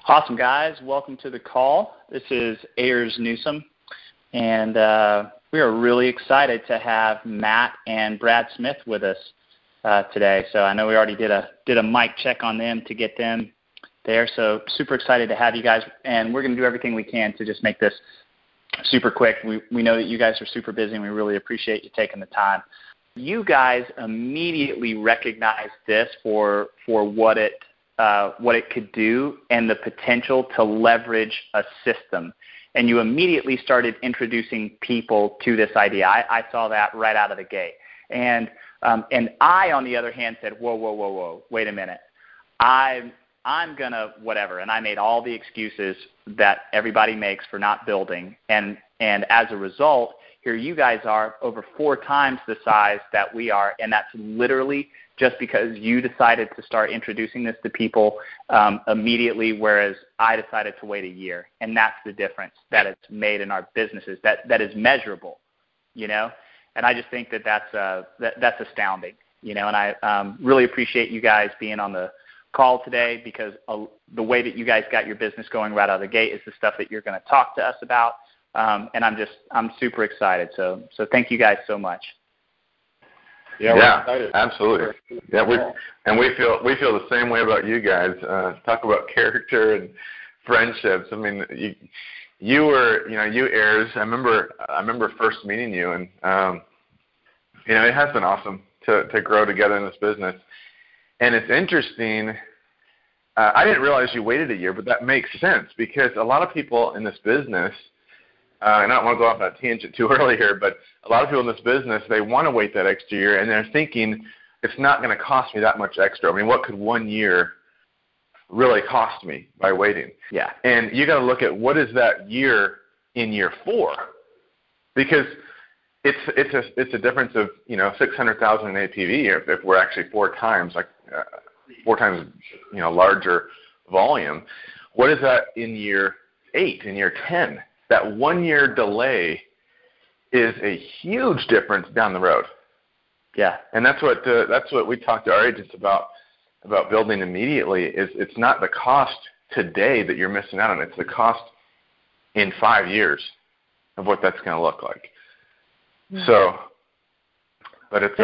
Awesome, guys. Welcome to the call. This is Ayers Newsom, and we are really excited to have Matt and Brad Smith with us today. So I know we already did a mic check on them to get them there. So super excited to have you guys, and we're going to do everything we can to just make this super quick. We know that you guys are super busy, and we really appreciate you taking the time. You guys immediately recognized this for what it could do and the potential to leverage a system. And you immediately started introducing people to this idea. I saw that right out of the gate. And I, on the other hand, said, whoa, wait a minute. I'm going to whatever. And I made all the excuses that everybody makes for not building. And as a result, here you guys are over 4 times the size that we are. And that's literally just because you decided to start introducing this to people immediately, whereas I decided to wait a year. And that's the difference that it's made in our businesses, that is measurable, you know. And I just think that's astounding, you know. And I really appreciate you guys being on the call today, because the way that you guys got your business going right out of the gate is the stuff that you're going to talk to us about. And I'm super excited. So thank you guys so much. Yeah, absolutely. Yeah, we feel the same way about you guys. Talk about character and friendships. I mean, you Ayers. I remember first meeting you, and it has been awesome to grow together in this business. And it's interesting. I didn't realize you waited a year, but that makes sense, because a lot of people in this business. And I don't want to go off that tangent too early here, but a lot of people in this business, they want to wait that extra year, and they're thinking it's not going to cost me that much extra. I mean, what could 1 year really cost me by waiting? Yeah. And you got to look at what is that year in year 4, because it's a difference of $600,000 in APV if we're actually 4 times larger volume. What is that in year 8, in year 10? That 1 year delay is a huge difference down the road. Yeah. And that's what we talk to our agents about building immediately. Is it's not the cost today that you're missing out on. It's the cost in 5 years of what that's going to look like. So, but it's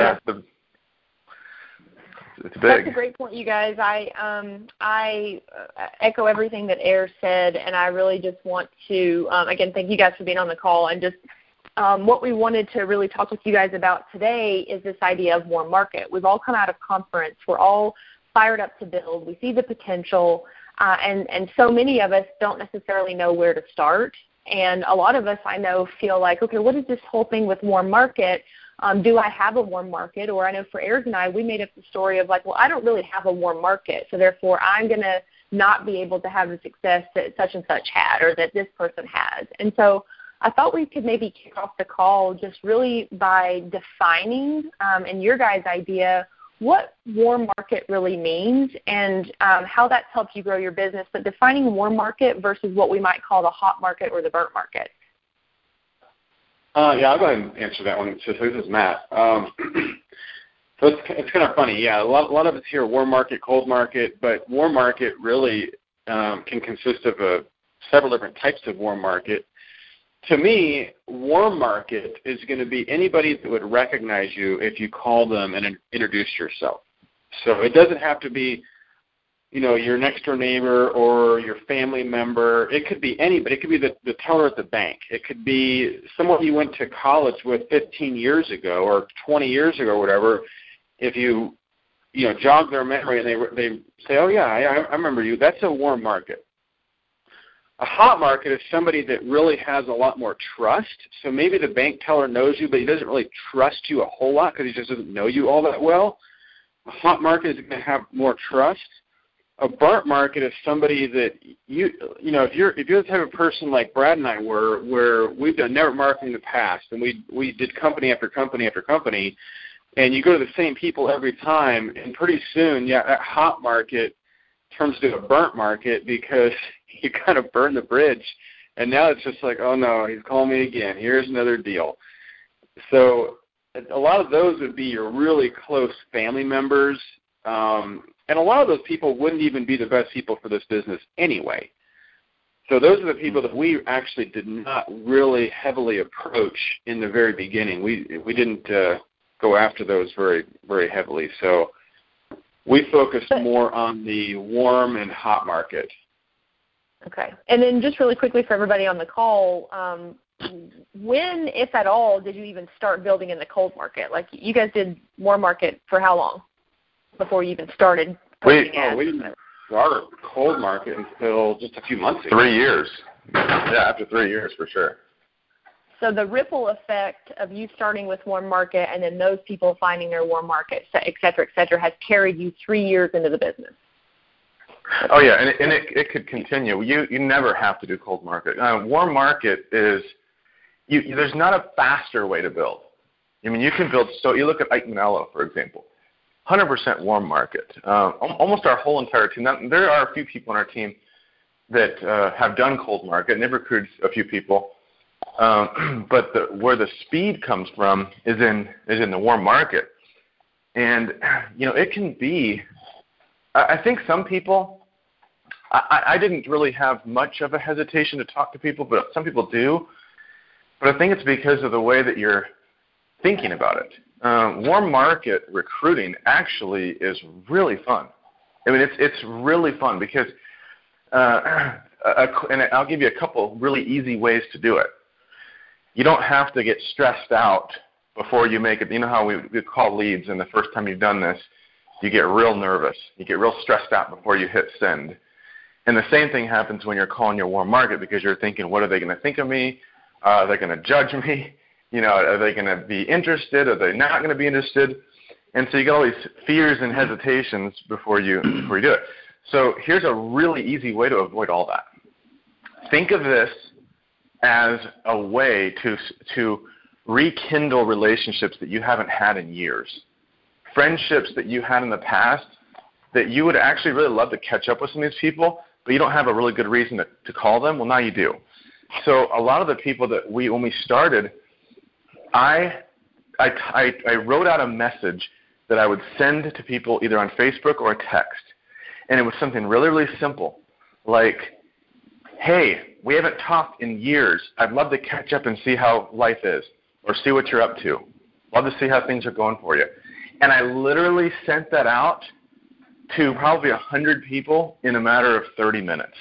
it's big. That's a great point, you guys. I echo everything that Ayers said, and I really just want to, again, thank you guys for being on the call. And just what we wanted to really talk with you guys about today is this idea of warm market. We've all come out of conference. We're all fired up to build. We see the potential, and so many of us don't necessarily know where to start. And a lot of us, I know, feel like, okay, what is this whole thing with warm market? Do I have a warm market? Or I know for Ayers and I, we made up the story of like, well, I don't really have a warm market, so therefore I'm going to not be able to have the success that such and such had or that this person has. And so I thought we could maybe kick off the call just really by defining, in your guys' idea, what warm market really means and how that's helped you grow your business, but defining warm market versus what we might call the hot market or the burnt market. Yeah, I'll go ahead and answer that one. So this is Matt. So it's kind of funny. Yeah, a lot of us hear warm market, cold market, but warm market really can consist of several different types of warm market. To me, warm market is going to be anybody that would recognize you if you call them and introduce yourself. So it doesn't have to be, your next door neighbor or your family member. It could be anybody. It could be the teller at the bank. It could be someone you went to college with 15 years ago or 20 years ago or whatever. If you jog their memory and they say, oh, yeah, I remember you, that's a warm market. A hot market is somebody that really has a lot more trust. So maybe the bank teller knows you, but he doesn't really trust you a whole lot because he just doesn't know you all that well. A hot market is going to have more trust. A burnt market is somebody that if you're the type of person like Brad and I were, where we've done network marketing in the past, and we did company after company after company, and you go to the same people every time, and pretty soon, that hot market turns to a burnt market because you kind of burn the bridge, and now it's just like, oh no, he's calling me again. Here's another deal. So a lot of those would be your really close family members. And And a lot of those people wouldn't even be the best people for this business anyway. So those are the people that we actually did not really heavily approach in the very beginning. We didn't go after those very, very heavily. So we focused more on the warm and hot market. Okay. And then just really quickly for everybody on the call, when, if at all, did you even start building in the cold market? Like, you guys did warm market for how long before you even started? We didn't start cold market until just a few months ago. 3 years. Yeah, after 3 years for sure. So the ripple effect of you starting with warm market and then those people finding their warm market, et cetera, has carried you 3 years into the business. Oh, yeah, and it could continue. You never have to do cold market. Warm market is there's not a faster way to build. I mean, you can build. So you look at Ike Manello, for example, 100% warm market. Almost our whole entire team. Now, there are a few people on our team that have done cold market, and they've recruited a few people. But where the speed comes from is in the warm market, and it can be. I think some people. I didn't really have much of a hesitation to talk to people, but some people do. But I think it's because of the way that you're thinking about it. Warm market recruiting actually is really fun. I mean, it's really fun because, and I'll give you a couple really easy ways to do it. You don't have to get stressed out before you make it. You know how we call leads, and the first time you've done this, you get real nervous. You get real stressed out before you hit send. And the same thing happens when you're calling your warm market because you're thinking, what are they going to think of me? Are they going to judge me? Are they going to be interested? Are they not going to be interested? And so you get all these fears and hesitations before you do it. So here's a really easy way to avoid all that. Think of this as a way to rekindle relationships that you haven't had in years. Friendships that you had in the past that you would actually really love to catch up with some of these people, but you don't have a really good reason to call them. Well, now you do. So a lot of the people that when we started, I wrote out a message that I would send to people either on Facebook or a text. And it was something really, really simple, like, hey, we haven't talked in years. I'd love to catch up and see how life is or see what you're up to. Love to see how things are going for you. And I literally sent that out to probably 100 people in a matter of 30 minutes.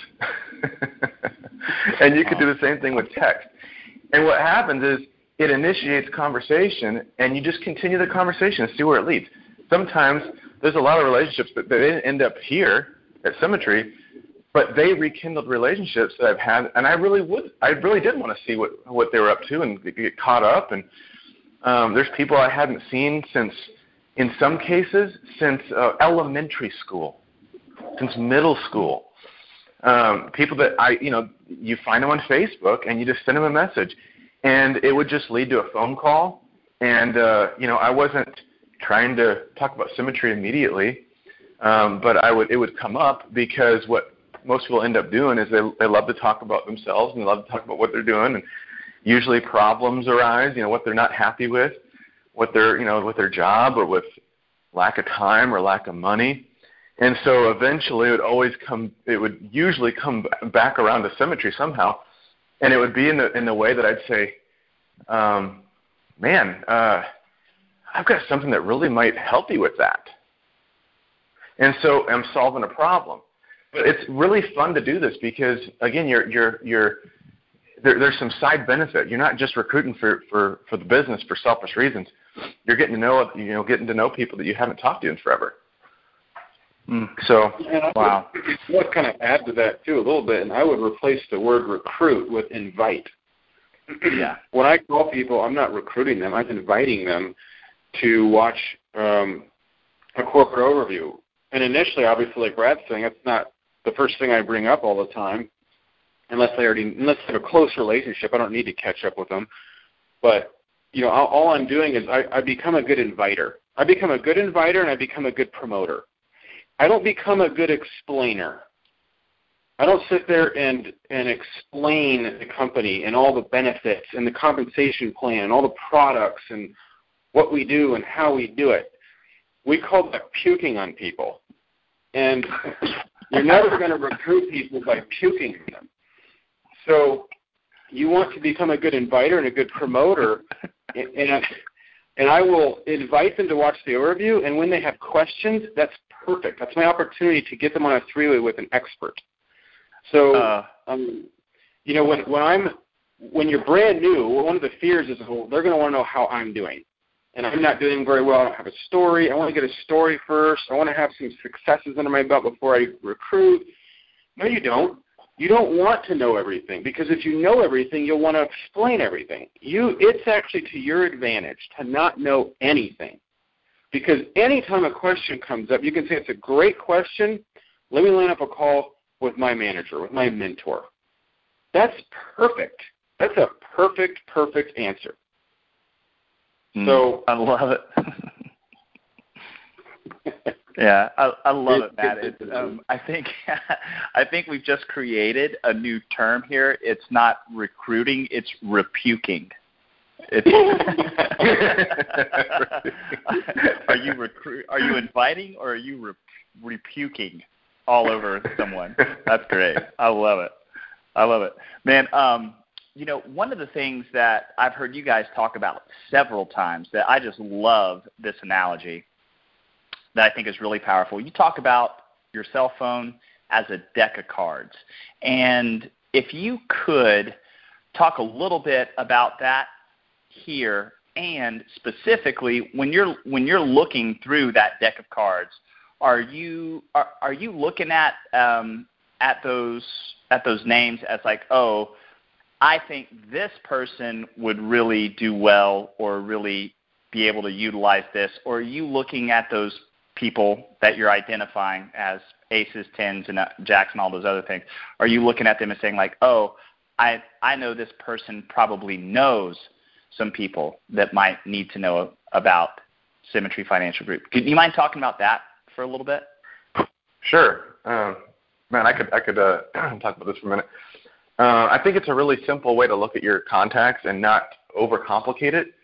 And you could do the same thing with text. And what happens is it initiates conversation, and you just continue the conversation and see where it leads. Sometimes there's a lot of relationships that they didn't end up here at Symmetry, but they rekindled relationships that I've had, and I really did want to see what they were up to and get caught up. And there's people I hadn't seen since, in some cases, since elementary school, since middle school. People that you find them on Facebook and you just send them a message, and it would just lead to a phone call. And I wasn't trying to talk about Symmetry immediately, but it would come up because what most people end up doing is they love to talk about themselves and they love to talk about what they're doing, and usually problems arise, what they're not happy with, what they're with their job or with lack of time or lack of money. And so eventually it would usually come back around to Symmetry somehow, and it would be in the way that I'd say, I've got something that really might help you with that. And so I'm solving a problem. But it's really fun to do this because, again, there's some side benefit. You're not just recruiting for the business for selfish reasons. You're getting to know people that you haven't talked to in forever. So, wow. I would kind of add to that too a little bit, and I would replace the word recruit with invite. Yeah. When I call people, I'm not recruiting them. I'm inviting them to watch a corporate overview. And initially, obviously, like Brad's saying, that's not the first thing I bring up all the time, unless they have a close relationship. I don't need to catch up with them. But all I'm doing is I become a good inviter. I become a good inviter, and I become a good promoter. I don't become a good explainer. I don't sit there and explain the company and all the benefits and the compensation plan and all the products and what we do and how we do it. We call that puking on people. And you're never going to recruit people by puking them. So you want to become a good inviter and a good promoter, and I will invite them to watch the overview, and when they have questions, that's perfect. That's my opportunity to get them on a three-way with an expert. So, you know, when you're brand new, one of the fears is, well, they're going to want to know how I'm doing. And I'm not doing very well. I don't have a story. I want to get a story first. I want to have some successes under my belt before I recruit. No, you don't. You don't want to know everything, because if you know everything, you'll want to explain everything. It's actually to your advantage to not know anything, because anytime a question comes up, you can say, it's a great question. Let me line up a call with my manager, with my mentor. That's perfect. That's a perfect answer. So I love it. Yeah, I love it, Matt. I think we've just created a new term here. It's not recruiting; it's repuking. Are you inviting, or are you repuking all over someone? That's great. I love it, man. You know, one of the things that I've heard you guys talk about several times that I just love this analogy that I think is really powerful. You talk about your cell phone as a deck of cards. And if you could talk a little bit about that here, and specifically when you're looking through that deck of cards, are you looking at those names as like, oh, I think this person would really do well or really be able to utilize this? Or are you looking at those people that you're identifying as aces, tens, and jacks and all those other things? Are you looking at them and saying like, oh, I know this person probably knows some people that might need to know about Symmetry Financial Group? Do you mind talking about that for a little bit? Sure. Man, I could talk about this for a minute. I think it's a really simple way to look at your contacts and not overcomplicate it.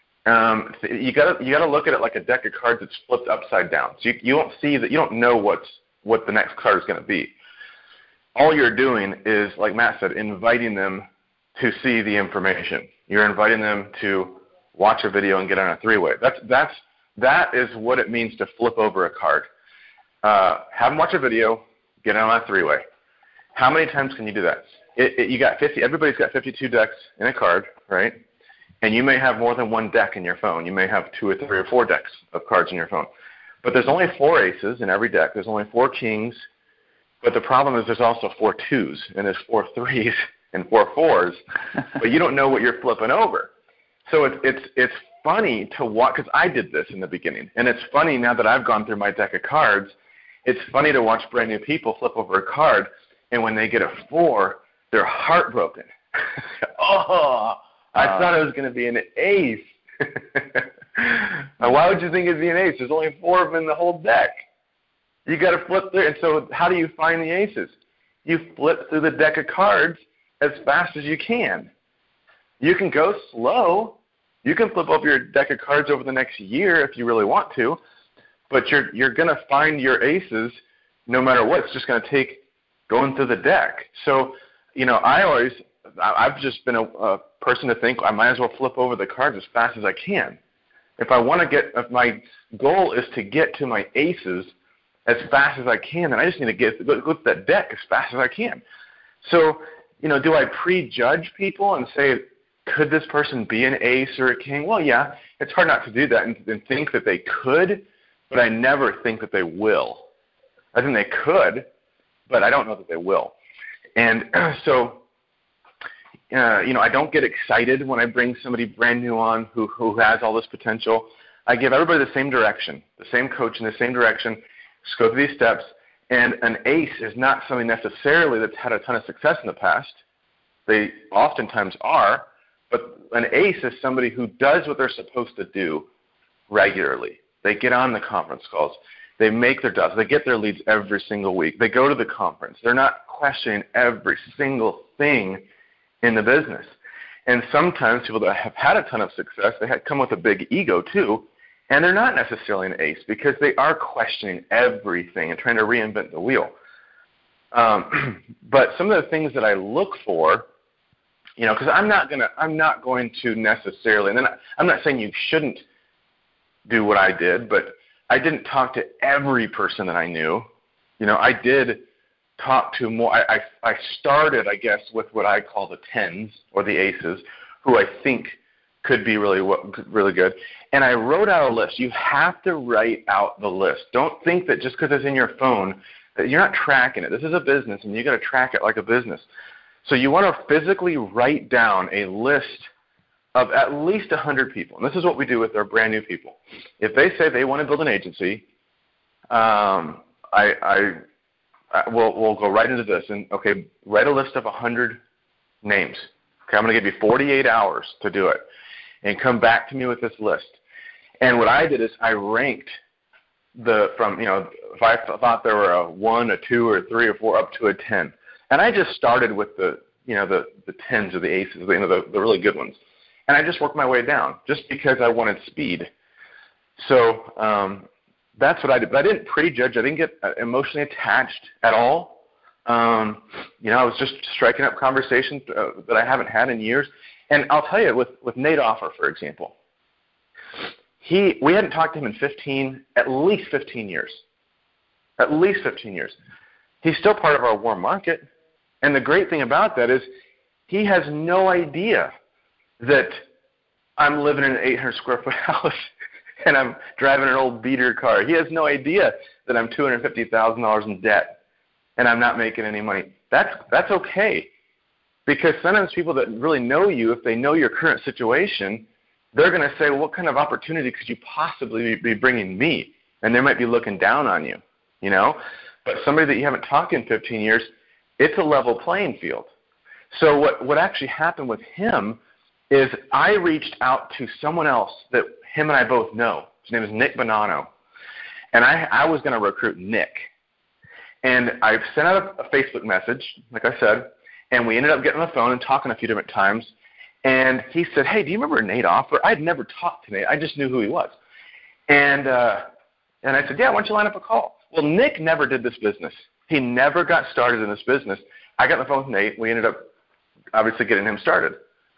You gotta look at it like a deck of cards that's flipped upside down. So you don't see that, you don't know what the next card is going to be. All you're doing is, like Matt said, inviting them to see the information. You're inviting them to watch a video and get on a three-way. That is what it means to flip over a card. Have them watch a video, get on a three-way. How many times can you do that? You got 50. Everybody's got 52 decks in a card, right? And you may have more than one deck in your phone. You may have 2 or 3 or 4 decks of cards in your phone. But there's only 4 aces in every deck. There's only 4 kings. But the problem is there's also 4 twos, and there's 4 threes and 4 fours. But you don't know what you're flipping over. So it's funny to watch, because I did this in the beginning. And it's funny now that I've gone through my deck of cards, it's funny to watch brand new people flip over a card, and when they get a 4, they're heartbroken. Oh, I thought it was going to be an ace. Why would you think it'd be an ace? There's only 4 of them in the whole deck. You got to flip through. And so how do you find the aces? You flip through the deck of cards as fast as you can. You can go slow. You can flip over your deck of cards over the next year if you really want to, but you're going to find your aces no matter what. It's just going to take going through the deck. So, you know, I've just been a person to think I might as well flip over the cards as fast as I can. If my goal is to get to my aces as fast as I can, then I just need to go to that deck as fast as I can. So, you know, do I prejudge people and say, could this person be an ace or a king? Well, yeah, it's hard not to do that and think that they could, but I never think that they will. I think they could, but I don't know that they will. And so, you know, I don't get excited when I bring somebody brand new on who has all this potential. I give everybody the same direction, the same coach in the same direction. Just go through these steps. And an ace is not something necessarily that's had a ton of success in the past. They oftentimes are. But an ace is somebody who does what they're supposed to do regularly. They get on the conference calls. They make their dots. They get their leads every single week. They go to the conference. They're not questioning every single thing in the business. And sometimes people that have had a ton of success, they come with a big ego too, And they're not necessarily an ace because they are questioning everything and trying to reinvent the wheel. But some of the things that I look for, because I'm not going to necessarily, and then I'm not saying you shouldn't do what I did, but I didn't talk to every person that I knew. I did talk to more. I started, I guess, with what I call the 10s or the aces, who I think could be really good. And I wrote out a list. You have to write out the list. Don't think that just because it's in your phone that you're not tracking it. This is a business, and you got to track it like a business. So you want to physically write down a list of at least 100 people. And this is what we do with our brand new people. If they say they want to build an agency, we'll go right into this. And, okay, write a list of 100 names. Okay, I'm going to give you 48 hours to do it. And come back to me with this list. And what I did is I ranked if I thought there were a 1, a 2, or a 3, or 4, up to a 10. And I just started with the 10s or the aces, the really good ones. And I just worked my way down just because I wanted speed. So that's what I did. But I didn't prejudge. I didn't get emotionally attached at all. I was just striking up conversations that I haven't had in years. And I'll tell you, with Nate Offer, for example, we hadn't talked to him in at least 15 years. At least 15 years. He's still part of our warm market. And the great thing about that is he has no idea that I'm living in an 800 square foot house and I'm driving an old beater car. He has no idea that I'm $250,000 in debt and I'm not making any money. That's okay. Because sometimes people that really know you, if they know your current situation, they're going to say, well, what kind of opportunity could you possibly be bringing me? And they might be looking down on you, But somebody that you haven't talked to in 15 years, it's a level playing field. So what actually happened with him is I reached out to someone else that him and I both know. His name is Nick Bonanno. And I was going to recruit Nick. And I sent out a Facebook message, like I said, and we ended up getting on the phone and talking a few different times. And he said, hey, do you remember Nate Offer? I'd never talked to Nate. I just knew who he was. And I said, yeah, why don't you line up a call? Well, Nick never did this business. He never got started in this business. I got on the phone with Nate. We ended up obviously getting him started.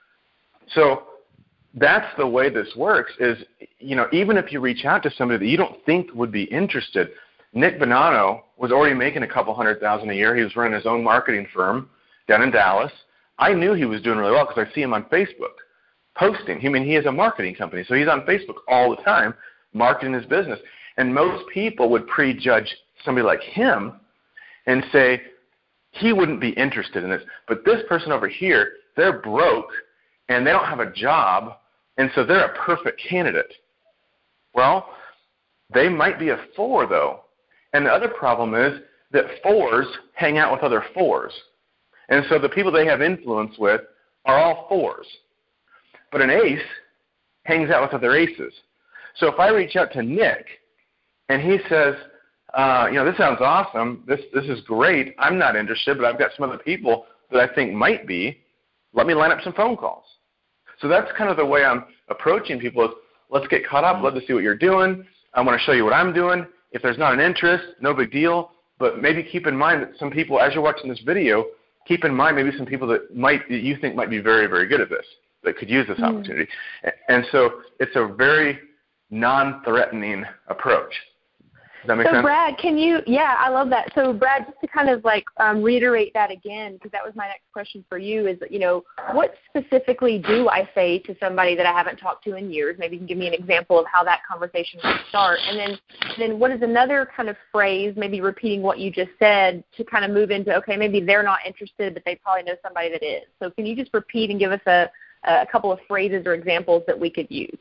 So that's the way this works is, even if you reach out to somebody that you don't think would be interested, Nick Bonanno was already making a couple $100,000 a year. He was running his own marketing firm down in Dallas. I knew he was doing really well because I see him on Facebook posting. He has a marketing company, so he's on Facebook all the time marketing his business. And most people would prejudge somebody like him and say he wouldn't be interested in this. But this person over here, they're broke and they don't have a job, and so they're a perfect candidate. Well, they might be a 4, though. And the other problem is that 4s hang out with other 4s. And so the people they have influence with are all 4s. But an ace hangs out with other aces. So if I reach out to Nick and he says, this sounds awesome, this is great, I'm not interested, but I've got some other people that I think might be, let me line up some phone calls. So that's kind of the way I'm approaching people is, let's get caught up, love to see what you're doing, I want to show you what I'm doing. If there's not an interest, no big deal, but maybe keep in mind that some people, as you're watching this video, keep in mind maybe some people that you think might be very, very good at this, that could use this opportunity. And so it's a very non-threatening approach. Does that make sense? Brad, I love that. So Brad, just to kind of reiterate that again, because that was my next question for you is, what specifically do I say to somebody that I haven't talked to in years? Maybe you can give me an example of how that conversation would start. And then what is another kind of phrase, maybe repeating what you just said to kind of move into, okay, maybe they're not interested, but they probably know somebody that is. So can you just repeat and give us a couple of phrases or examples that we could use?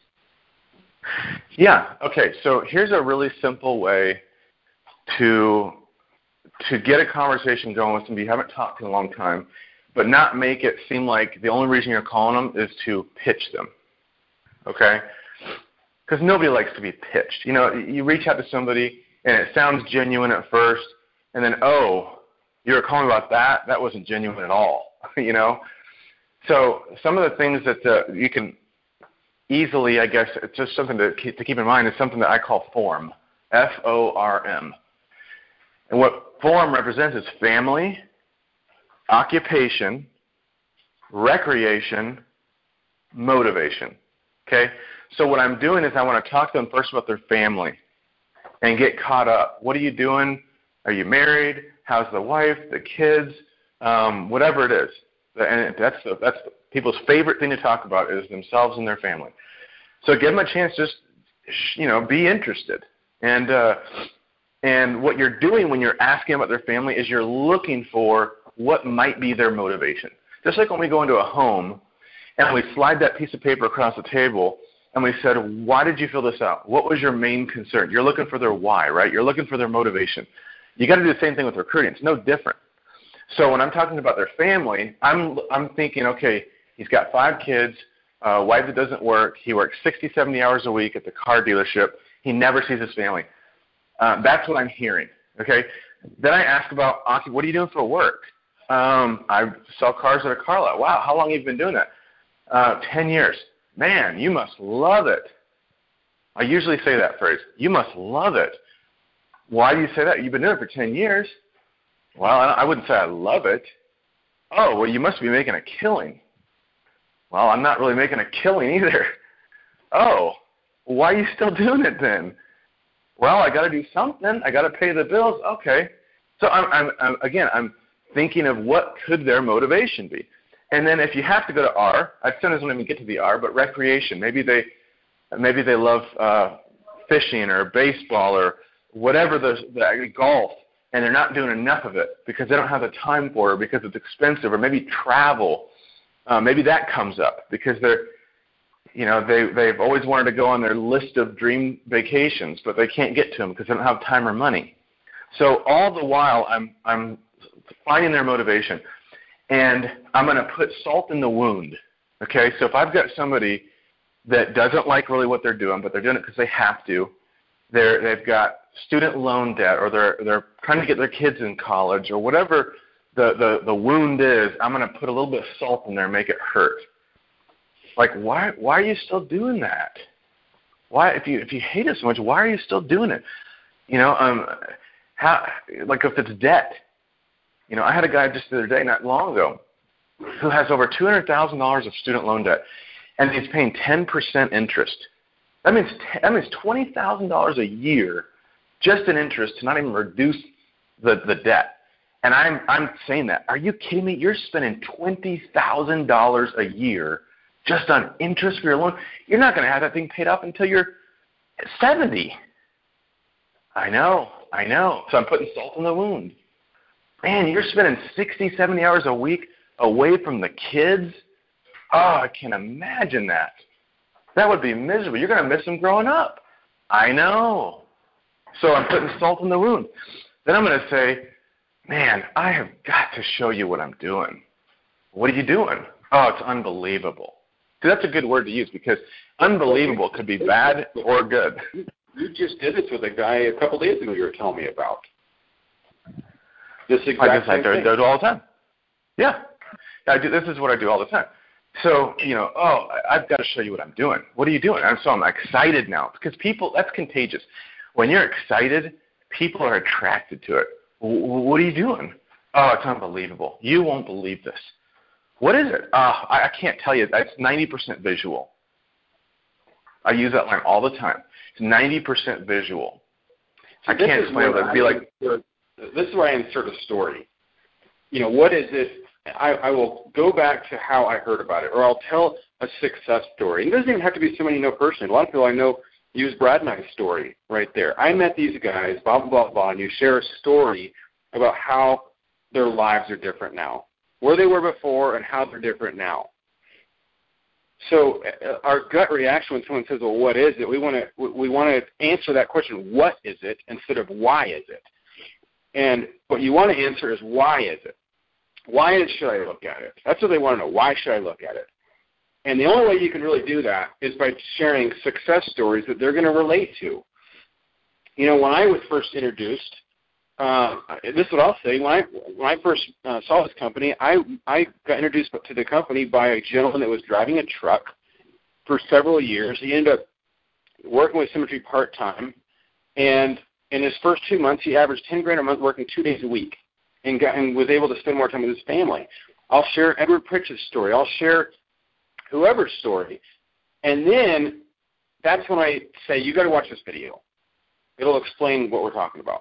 Yeah. Okay. So here's a really simple way to get a conversation going with somebody you haven't talked to in a long time, but not make it seem like the only reason you're calling them is to pitch them. Okay? Because nobody likes to be pitched. You reach out to somebody and it sounds genuine at first, and then, oh, you were calling about that? That wasn't genuine at all. So some of the things that you can easily, I guess, it's just something to keep in mind, is something that I call FORM, F-O-R-M. And what FORM represents is family, occupation, recreation, motivation. Okay? So what I'm doing is I want to talk to them first about their family and get caught up. What are you doing? Are you married? How's the wife, the kids, whatever it is. And that's people's favorite thing to talk about is themselves and their family. So give them a chance, just be interested. And what you're doing when you're asking about their family is you're looking for what might be their motivation. Just like when we go into a home and we slide that piece of paper across the table and we said, why did you fill this out? What was your main concern? You're looking for their why, right? You're looking for their motivation. You got to do the same thing with recruiting. It's no different. So when I'm talking about their family, I'm thinking, okay, he's got 5 kids, a wife that doesn't work. He works 60, 70 hours a week at the car dealership. He never sees his family. That's what I'm hearing, okay? Then I ask about, what are you doing for work? I sell cars at a car lot. Wow, how long have you been doing that? 10 years. Man, you must love it. I usually say that phrase, you must love it. Why do you say that? You've been doing it for 10 years. Well, I wouldn't say I love it. Oh, well, you must be making a killing. Well, I'm not really making a killing either. Oh, why are you still doing it then? Well, I got to do something. I got to pay the bills. Okay. So I'm thinking of what could their motivation be. And then if you have to go to R, I sometimes don't even get to the R, but recreation. Maybe they love fishing or baseball or whatever, the golf, and they're not doing enough of it because they don't have the time for it, because it's expensive, or maybe travel. Maybe that comes up because they've always wanted to go on their list of dream vacations, but they can't get to them because they don't have time or money. So all the while, I'm finding their motivation, and I'm going to put salt in the wound. Okay, so if I've got somebody that doesn't like really what they're doing, but they're doing it because they have to, they've got student loan debt, or they're trying to get their kids in college, or whatever the wound is, I'm going to put a little bit of salt in there and make it hurt. Like, why are you still doing that? Why, if you hate it so much, why are you still doing it? Like if it's debt. I had a guy just the other day, not long ago, who has over $200,000 of student loan debt, and he's paying 10% interest. That means $20,000 a year just in interest to not even reduce the debt. And I'm saying that. Are you kidding me? You're spending $20,000 a year just on interest for your loan. You're not going to have that thing paid off until you're 70. I know. So I'm putting salt in the wound. Man, you're spending 60, 70 hours a week away from the kids. Oh, I can't imagine that. That would be miserable. You're going to miss them growing up. I know. So I'm putting salt in the wound. Then I'm going to say, man, I have got to show you what I'm doing. What are you doing? Oh, it's unbelievable. See, that's a good word to use, because unbelievable could be bad or good. You just did this with a guy a couple days ago you were telling me about. This exact same thing. I do it all the time. Yeah. This is what I do all the time. So, I've got to show you what I'm doing. What are you doing? So I'm excited now, because people, that's contagious. When you're excited, people are attracted to it. What are you doing? Oh, it's unbelievable. You won't believe this. What is it? I can't tell you. It's 90% visual. I use that line all the time. It's 90% visual. I can't explain it. It'd be like, this is where I insert a story. What is it? I will go back to how I heard about it, or I'll tell a success story. And it doesn't even have to be somebody you know personally. A lot of people I know use Brad and I's story right there. I met these guys, blah, blah, blah, blah, and you share a story about how their lives are different now, where they were before and how they're different now. So our gut reaction when someone says, well, what is it? We want to answer that question, what is it, instead of why is it? And what you want to answer is, why is it? Why should I look at it? That's what they want to know. Why should I look at it? And the only way you can really do that is by sharing success stories that they're going to relate to. When I was first introduced, this is what I'll say. When I first saw this company, I got introduced to the company by a gentleman that was driving a truck, for several years. He ended up working with Symmetry part-time, and in his first 2 months, he averaged $10,000 a month working 2 days a week and was able to spend more time with his family. I'll share Edward Pritchard's story. I'll share whoever's story. And then that's when I say, you got to watch this video. It'll explain what we're talking about.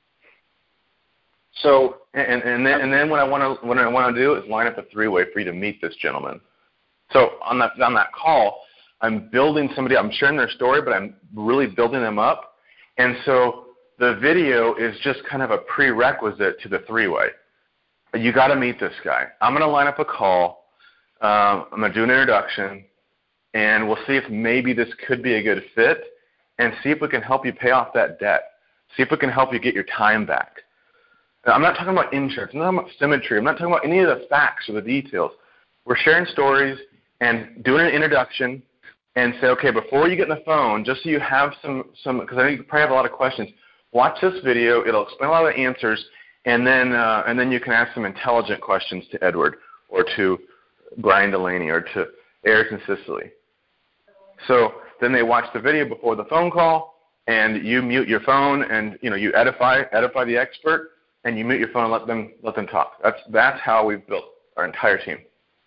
So and then what I want to do is line up a three-way for you to meet this gentleman. So on that call, I'm building somebody. I'm sharing their story, but I'm really building them up. And so the video is just kind of a prerequisite to the three-way. You got to meet this guy. I'm going to line up a call. I'm going to do an introduction, and we'll see if maybe this could be a good fit, and see if we can help you pay off that debt. See if we can help you get your time back. Now, I'm not talking about insurance. I'm not talking about Symmetry. I'm not talking about any of the facts or the details. We're sharing stories and doing an introduction and say, okay, before you get on the phone, just so you have some because I know you probably have a lot of questions, watch this video. It'll explain a lot of the answers, and then you can ask some intelligent questions to Edward or to Brian Delaney or to Eric and Cicely. So then they watch the video before the phone call, and you mute your phone, and you edify the expert, and you mute your phone and let them talk. That's how we've built our entire team.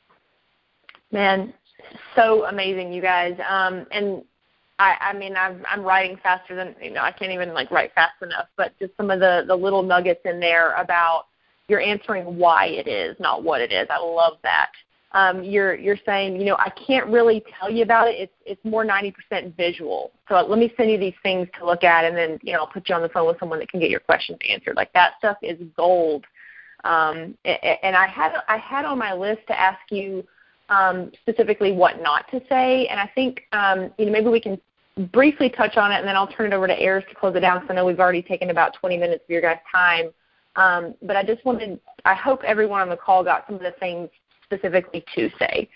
Man, so amazing, you guys. And I mean, I'm writing faster than I can't even write fast enough. But just some of the little nuggets in there about you're answering why it is, not what it is. I love that. You're saying, I can't really tell you about it. It's more 90% visual. So let me send you these things to look at, and then I'll put you on the phone with someone that can get your questions answered. That stuff is gold. And I had on my list to ask you specifically what not to say, and I think maybe we can briefly touch on it, and then I'll turn it over to Ayers to close it down, because I know we've already taken about 20 minutes of your guys' time. But I hope everyone on the call got some of the things specifically to say.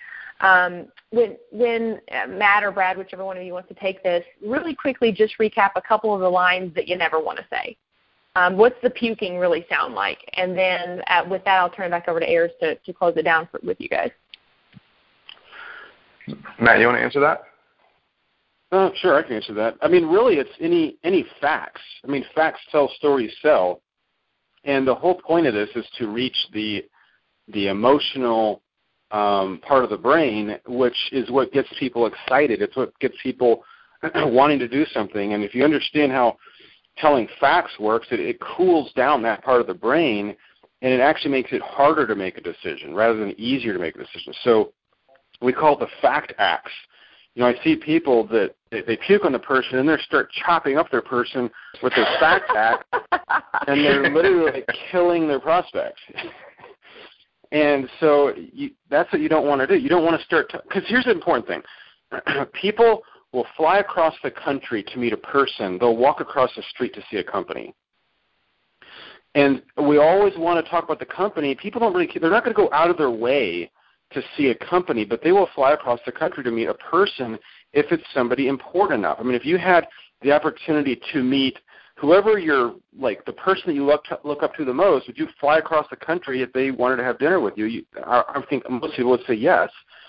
When Matt or Brad, whichever one of you wants to take this, really quickly just recap a couple of the lines that you never want to say. What's the puking really sound like? And then with that, I'll turn it back over to Ayers to close it down with you guys. Matt, you want to answer that? Sure, I can answer that. I mean, really, it's any facts. I mean, facts tell, stories sell. And the whole point of this is to reach the emotional part of the brain, which is what gets people excited. It's what gets people wanting to do something. And if you understand how telling facts works, it cools down that part of the brain, and it actually makes it harder to make a decision rather than easier to make a decision. So we call it the fact acts. I see people that they puke on the person and they start chopping up their person with their fact act, and they're literally killing their prospects. And so that's what you don't want to do. You don't want to start because here's the important thing. People will fly across the country to meet a person. They'll walk across the street to see a company. And we always want to talk about the company. People don't really – they're not going to go out of their way to see a company, but they will fly across the country to meet a person if it's somebody important enough. I mean, if you had the opportunity to meet whoever you're the person that you look up to the most, would you fly across the country if they wanted to have dinner with you? I think most people would say yes.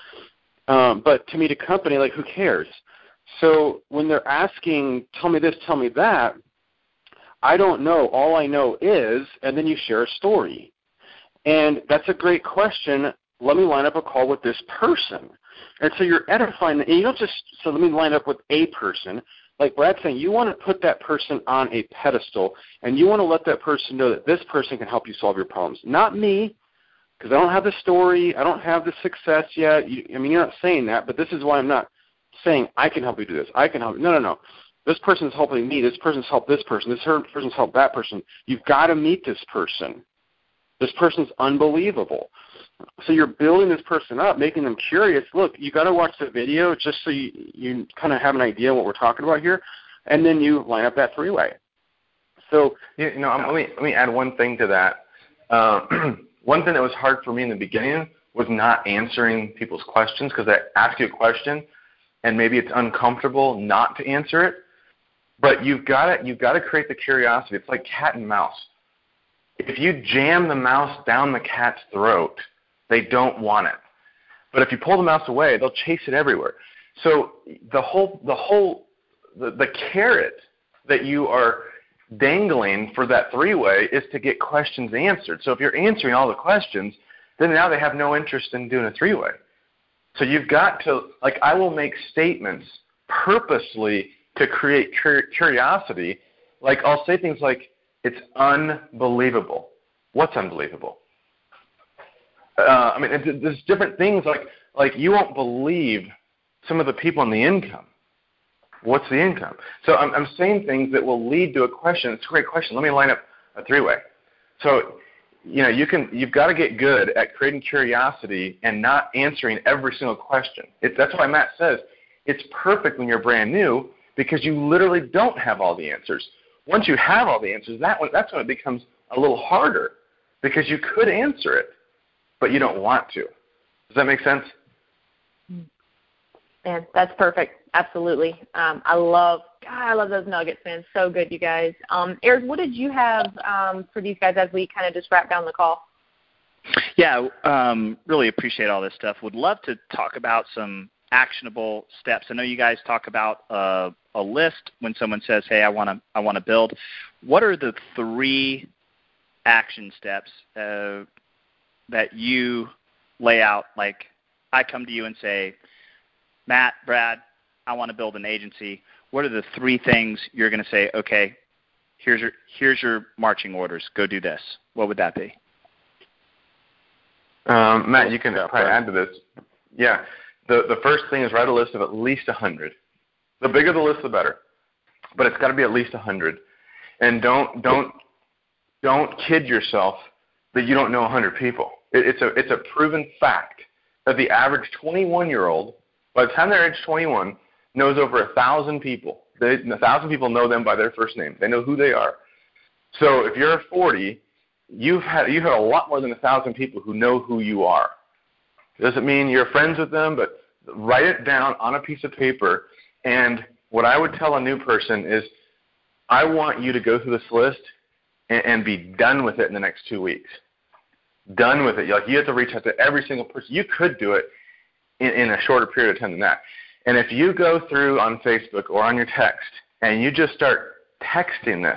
But to meet a company, who cares? So when they're asking, tell me this, tell me that, I don't know. All I know is, and then you share a story. And that's a great question. Let me line up a call with this person. And so you're edifying, and you don't just, so let me line up with a person. Like Brad's saying, you want to put that person on a pedestal, and you want to let that person know that this person can help you solve your problems. Not me, because I don't have the story. I don't have the success yet. You're not saying that, but this is why I'm not saying I can help you do this. I can help you. No. This person's helping me. This person's helped this person. This person's helped that person. You've got to meet this person. This person's unbelievable. So you're building this person up, making them curious. Look, you got to watch the video just so you kind of have an idea what we're talking about here, and then you line up that three-way. So let me add one thing to that. One thing that was hard for me in the beginning was not answering people's questions, because I ask you a question, and maybe it's uncomfortable not to answer it. But you've got to create the curiosity. It's like cat and mouse. If you jam the mouse down the cat's throat, they don't want it. But if you pull the mouse away, they'll chase it everywhere. So the carrot that you are dangling for that three-way is to get questions answered. So if you're answering all the questions, then now they have no interest in doing a three-way. So you've got to, like, I will make statements purposely to create curiosity. Like, I'll say things like, it's unbelievable. What's unbelievable? I mean, there's different things like you won't believe some of the people in the income. What's the income? So I'm saying things that will lead to a question. It's a great question. Let me line up a three-way. So, you've got to get good at creating curiosity and not answering every single question. That's why Matt says it's perfect when you're brand new, because you literally don't have all the answers. Once you have all the answers, that's when it becomes a little harder, because you could answer it, but you don't want to. Does that make sense? Man, that's perfect. Absolutely. I love those nuggets, man. So good, you guys. Eric, what did you have for these guys as we kind of just wrap down the call? Yeah, really appreciate all this stuff. Would love to talk about some actionable steps. I know you guys talk about a list when someone says, "Hey, I want to build." What are the 3 action steps that you lay out? Like, I come to you and say, Matt, Brad, I want to build an agency. What are the 3 things you're going to say, okay, here's your marching orders. Go do this. What would that be? Matt, you can probably add to this. Yeah. The first thing is write a list of at least 100. The bigger the list, the better. But it's got to be at least 100. And don't kid yourself that you don't know 100 people. It's a proven fact that the average 21-year-old, by the time they're age 21, knows over 1,000 people. 1,000 people know them by their first name. They know who they are. So if you're 40, you've had a lot more than 1,000 people who know who you are. It doesn't mean you're friends with them, but write it down on a piece of paper. And what I would tell a new person is, I want you to go through this list and be done with it in the next 2 weeks. Done with it. You have to reach out to every single person. You could do it in a shorter period of time than that. And if you go through on Facebook or on your text and you just start texting this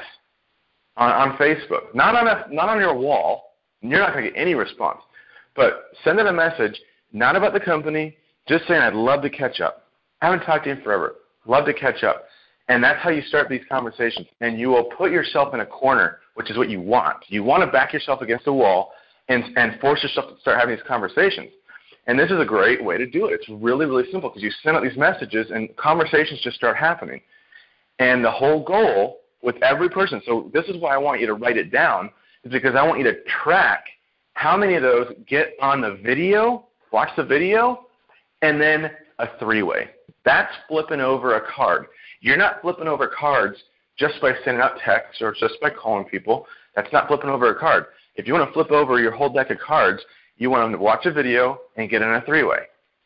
on Facebook, not on your wall, you're not going to get any response. But send it a message, not about the company, just saying, I'd love to catch up. I haven't talked to you in forever. Love to catch up. And that's how you start these conversations. And you will put yourself in a corner, which is what you want. You want to back yourself against a wall and force yourself to start having these conversations. And this is a great way to do it. It's really, really simple, because you send out these messages and conversations just start happening. And the whole goal with every person, so this is why I want you to write it down, is because I want you to track how many of those get on the video, watch the video, and then a 3-way. That's flipping over a card. You're not flipping over cards just by sending out texts or just by calling people. That's not flipping over a card. If you want to flip over your whole deck of cards, you want them to watch a video and get in a 3-way.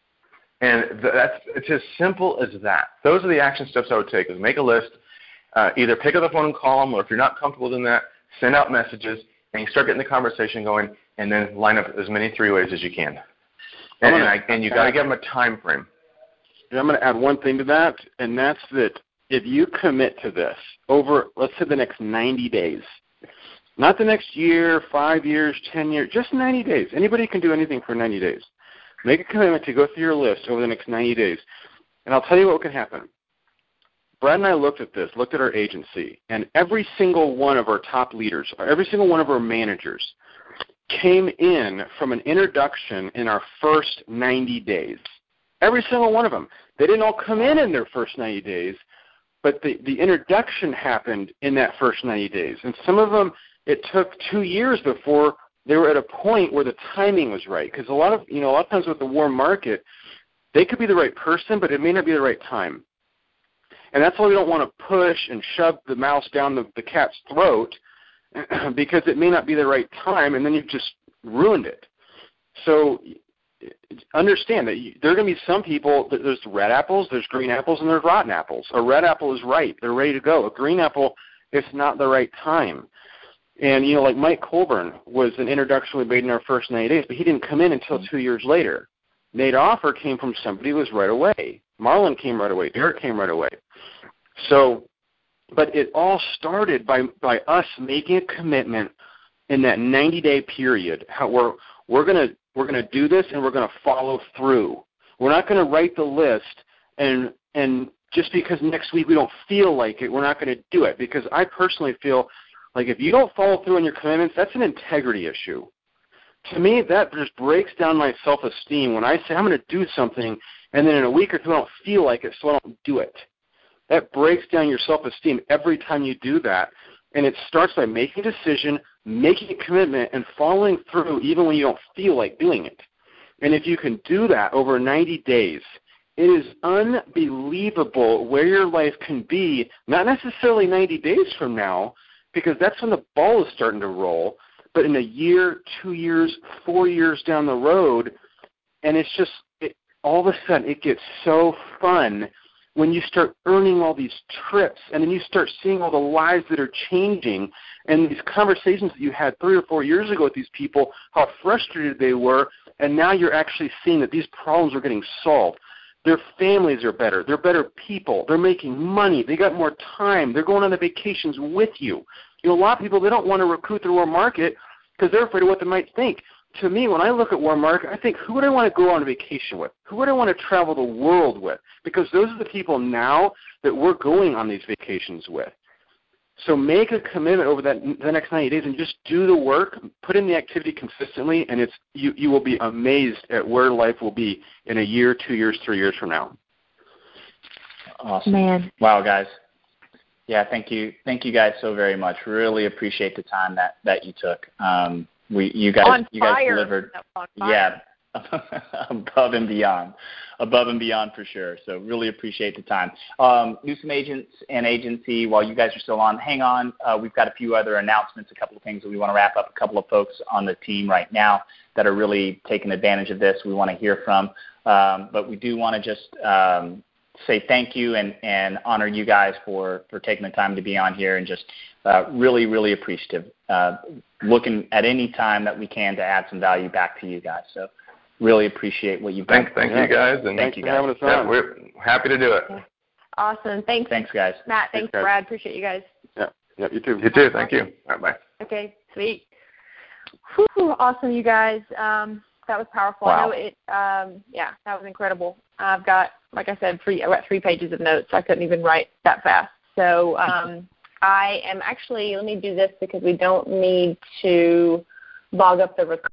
And it's as simple as that. Those are the action steps I would take, is make a list, either pick up the phone and call them, or if you're not comfortable doing that, send out messages, and you start getting the conversation going, and then line up as many 3-ways as you can. And you got to give them a time frame. And I'm going to add one thing to that, and that's that if you commit to this over, let's say, the next 90 days, not the next year, 5 years, 10 years, just 90 days. Anybody can do anything for 90 days. Make a commitment to go through your list over the next 90 days. And I'll tell you what can happen. Brad and I looked at our agency, and every single one of our top leaders, or every single one of our managers came in from an introduction in our first 90 days. Every single one of them. They didn't all come in their first 90 days, but the introduction happened in that first 90 days. And some of them, it took 2 years before they were at a point where the timing was right. Because a lot of times with the warm market, they could be the right person, but it may not be the right time. And that's why we don't want to push and shove the mouse down the cat's throat, because it may not be the right time, and then you've just ruined it. So understand that there are going to be some people, there's red apples, there's green apples, and there's rotten apples. A red apple is ripe. They're ready to go. A green apple, it's not the right time. And, like Mike Colburn was an introduction we made in our first 90 days, but he didn't come in until 2 years later. Nate Offer came from somebody who was right away. Marlon came right away. Derek came right away. So, but it all started by us making a commitment in that 90-day period. How we're gonna do this, and we're gonna follow through. We're not gonna write the list and just because next week we don't feel like it, we're not going to do it. Because I personally feel like if you don't follow through on your commitments, that's an integrity issue. To me, that just breaks down my self-esteem when I say I'm going to do something, and then in a week or two I don't feel like it, so I don't do it. That breaks down your self-esteem every time you do that. And it starts by making a decision, making a commitment, and following through even when you don't feel like doing it. And if you can do that over 90 days, it is unbelievable where your life can be, not necessarily 90 days from now, because that's when the ball is starting to roll, but in a year, 2 years, 4 years down the road, and it's just, all of a sudden it gets so fun when you start earning all these trips, and then you start seeing all the lives that are changing, and these conversations that you had 3 or 4 years ago with these people, how frustrated they were, and now you're actually seeing that these problems are getting solved. Their families are better. They're better people. They're making money. They got more time. They're going on the vacations with you. You know, a lot of people, they don't want to recruit their warm market because they're afraid of what they might think. To me, when I look at warm market, I think, who would I want to go on vacation with? Who would I want to travel the world with? Because those are the people now that we're going on these vacations with. So make a commitment over the next 90 days and just do the work, put in the activity consistently, and you will be amazed at where life will be in a year, 2 years, 3 years from now. Awesome. Man. Wow, guys. Yeah, thank you. Thank you guys so very much. Really appreciate the time that you took. You guys delivered. Yeah. Above and beyond for sure. So really appreciate the time. Newsome Agents and Agency, while you guys are still on, hang on. We've got a few other announcements, a couple of things that we want to wrap up, a couple of folks on the team right now that are really taking advantage of this we want to hear from. But we do want to just say thank you and honor you guys for taking the time to be on here, and just really, really appreciative. Looking at any time that we can to add some value back to you guys. So really appreciate what you've done. Thank you guys. And thank you guys. Having us on. Yeah, we're happy to do it. Okay. Awesome. Thanks. Thanks, guys. Matt, thanks, guys. Brad. Appreciate you guys. Yeah, you too. You too. Thank you. All right, bye. Okay, sweet. Whew, awesome, you guys. That was powerful. Wow. I know that was incredible. I've got, like I said, I've got 3 pages of notes. I couldn't even write that fast. So I am actually, let me do this because we don't need to log up the recording.